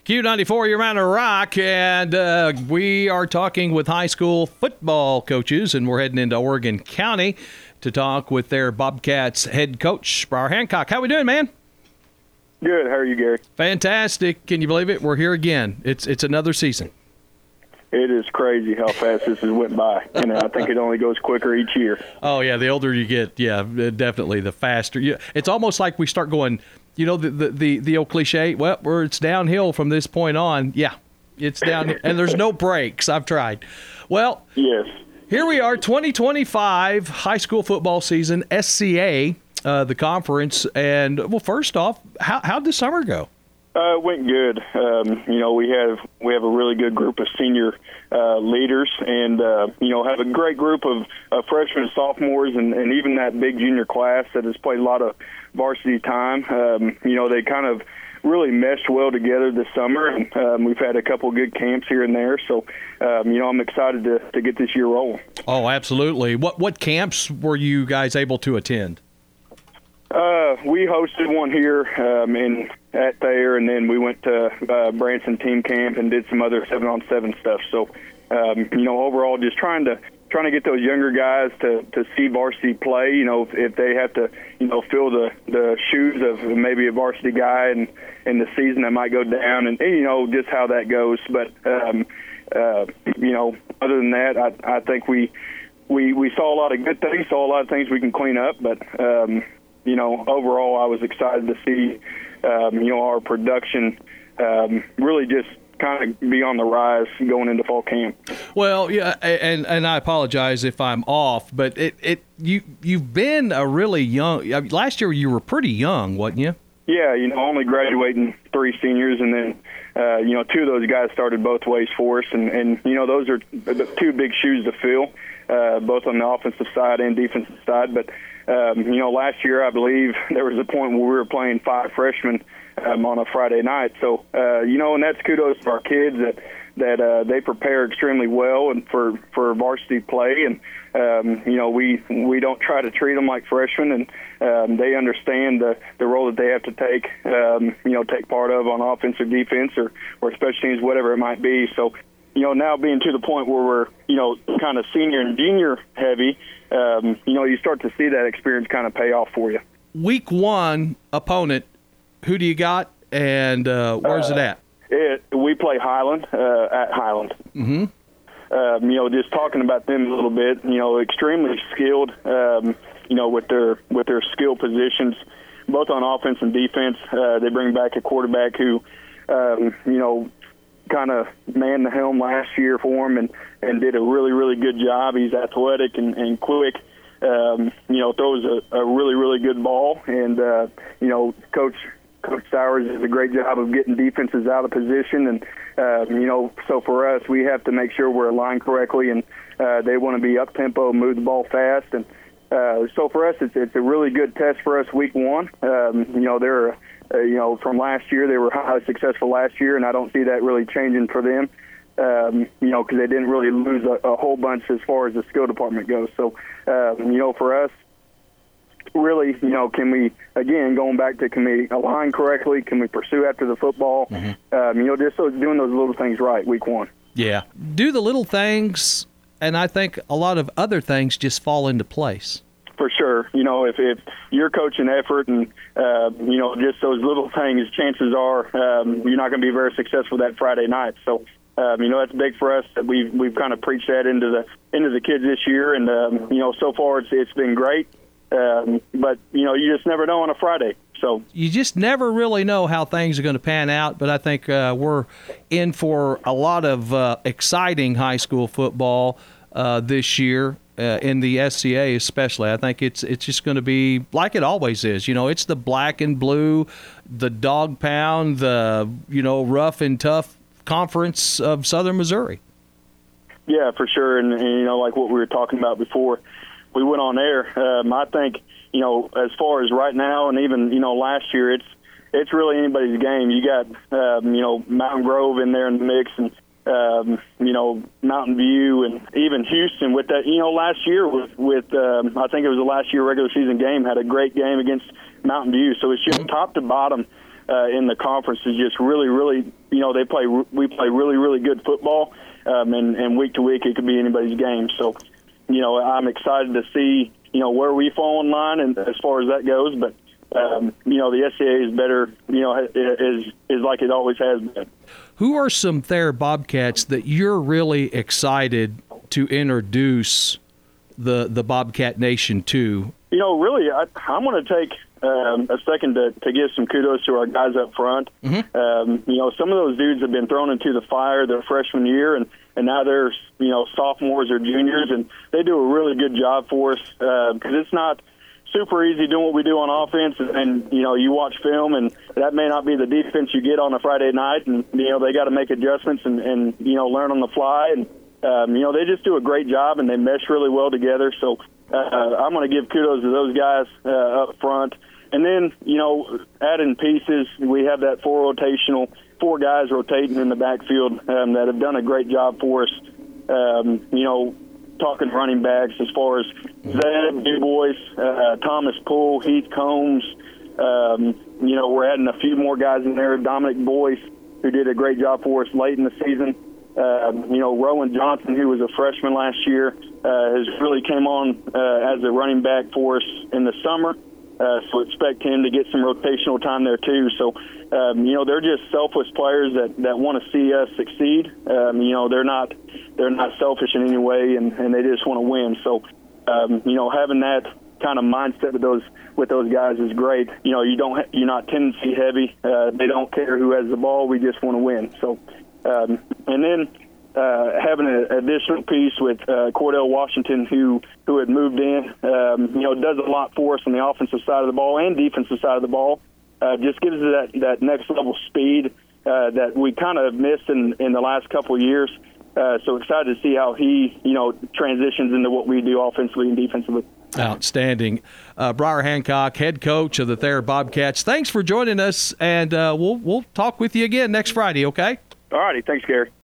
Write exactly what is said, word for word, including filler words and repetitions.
Q ninety-four, you're on a rock, and uh, we are talking with high school football coaches, and we're heading into Oregon County to talk with their Bobcats head coach, Briar Hancock. How we doing, man? Good. How are you, Gary? Fantastic. Can you believe it? We're here again. It's it's another season. It is crazy how fast this has went by, and I think it only goes quicker each year. Oh, yeah, the older you get, yeah, definitely, the faster. You, it's almost like we start going, you know, the, the, the, the old cliche, well, where it's downhill from this point on. Yeah, it's down, and there's no breaks. I've tried. Well, yes. Here we are, twenty twenty-five high school football season, S C A, uh, the conference. And, well, first off, how how'd the summer go? Uh, it went good. Um, you know, we have we have a really good group of senior uh, leaders, and uh, you know, have a great group of uh, freshmen and sophomores, and, and even that big junior class that has played a lot of varsity time. Um, you know, they kind of really meshed well together this summer, and um, we've had a couple good camps here and there. So, um, you know, I'm excited to, to get this year rolling. Oh, absolutely. What what camps were you guys able to attend? Uh, we hosted one here um, in at Thayer, and then we went to uh, Branson team camp and did some other seven-on-seven stuff. So, um, you know, overall, just trying to trying to get those younger guys to, to see varsity play. You know, if, if they have to, you know, fill the, the shoes of maybe a varsity guy and in the season that might go down, and, and you know just how that goes. But um, uh, you know, other than that, I, I think we we we saw a lot of good things, saw a lot of things we can clean up, but. Um, You know, overall, I was excited to see, um, you know, our production um, really just kind of be on the rise going into fall camp. Well, yeah, and and I apologize if I'm off, but it, it you you've been a really young. Last year you were pretty young, wasn't you? Yeah, you know, only graduating three seniors, and then uh, you know, two of those guys started both ways for us, and and you know, those are the two big shoes to fill, uh, both on the offensive side and defensive side, but. Um, you know, last year, I believe there was a point where we were playing five freshmen um, on a Friday night. So, uh, you know, and that's kudos to our kids that that uh, they prepare extremely well and for, for varsity play. And, um, you know, we we don't try to treat them like freshmen, and um, they understand the, the role that they have to take, um, you know, take part of on offense or defense or, or special teams, whatever it might be. So, you know, now being to the point where we're, you know, kind of senior and junior heavy, um, you know, you start to see that experience kind of pay off for you. Week one opponent, who do you got, and uh, where's uh, it at? It, we play Highland uh, at Highland. Mm-hmm. Um, you know, just talking about them a little bit, you know, extremely skilled, um, you know, with their with their skill positions, both on offense and defense. Uh, they bring back a quarterback who, um, you know, kind of manned the helm last year for him and, and did a really, really good job. He's athletic and, and quick, um, you know, throws a, a really, really good ball. And, uh, you know, Coach Coach Sowers does a great job of getting defenses out of position. And, um, you know, so for us, we have to make sure we're aligned correctly, and uh, they want to be up-tempo, move the ball fast. And uh, so for us, it's, it's a really good test for us week one. Um, you know, they're – Uh, you know, from last year, they were highly successful last year, and I don't see that really changing for them, um, you know, because they didn't really lose a, a whole bunch as far as the skill department goes. So, um, you know, for us, really, you know, can we, again, going back to can we align correctly? Can we pursue after the football? Mm-hmm. Um, you know, just so doing those little things right week one. Yeah. Do the little things, and I think a lot of other things just fall into place. For sure. You know, if, if you're coaching effort and, uh, you know, just those little things, chances are um, you're not going to be very successful that Friday night. So, um, you know, that's big for us. That we've we've kind of preached that into the into the kids this year. And, um, you know, so far it's it's been great. Um, but, you know, you just never know on a Friday. So you just never really know how things are going to pan out. But I think uh, we're in for a lot of uh, exciting high school football uh, this year. Uh, in the S C A especially. I think it's it's just going to be like it always is. You know, it's the black and blue, the dog pound, the, you know, rough and tough conference of Southern Missouri. Yeah, for sure. And, and you know, like what we were talking about before we went on air, um, I think, you know, as far as right now and even, you know, last year, it's it's really anybody's game. You got, um, you know, Mountain Grove in there in the mix, and Um, you know, Mountain View, and even Houston with that, you know, last year with, with um, I think it was the last year regular season game, had a great game against Mountain View. So it's just top to bottom. uh, in the conference is just really, really, you know, they play we play really, really good football, um, and, and week to week it could be anybody's game. So, you know, I'm excited to see, you know, where we fall in line and as far as that goes. But, um, you know, the S C A is better, you know, is is like it always has been. Who are some Thayer Bobcats that you're really excited to introduce the the Bobcat Nation to? You know, really, I, I'm going to take um, a second to, to give some kudos to our guys up front. Mm-hmm. Um, you know, some of those dudes have been thrown into the fire their freshman year, and, and now they're, you know, sophomores or juniors, and they do a really good job for us because uh, it's not super easy doing what we do on offense. And, and, you know, you watch film, and that may not be the defense you get on a Friday night, and, you know, they got to make adjustments and, and, you know, learn on the fly. And, um, you know, they just do a great job, and they mesh really well together. So, Uh, I'm going to give kudos to those guys uh, up front. And then, you know, adding pieces, we have that four rotational, four guys rotating in the backfield um, that have done a great job for us. Um, you know, talking running backs as far as Zed, Du Bois, uh, Thomas Poole, Heath Combs. Um, you know, we're adding a few more guys in there. Dominic Boyce, who did a great job for us late in the season. Uh, you know, Rowan Johnson, who was a freshman last year, uh, has really came on uh, as a running back for us in the summer. Uh, so expect him to get some rotational time there too. So, um, you know, they're just selfless players that, that want to see us succeed. Um, you know, they're not they're not selfish in any way, and, and they just want to win. So, um, you know, having that kind of mindset with those with those guys is great. You know, you don't you're not tendency heavy. Uh, they don't care who has the ball. We just want to win. So. Um, and then uh, having an additional piece with uh, Cordell Washington, who who had moved in, um, you know, does a lot for us on the offensive side of the ball and defensive side of the ball. Uh, just gives us that, that next level speed uh, that we kind of missed in, in the last couple of years. Uh, so excited to see how he, you know, transitions into what we do offensively and defensively. Outstanding. Uh, Briar Hancock, head coach of the Thayer Bobcats. Thanks for joining us, and uh, we'll we'll talk with you again next Friday, okay? All righty. Thanks, Gary.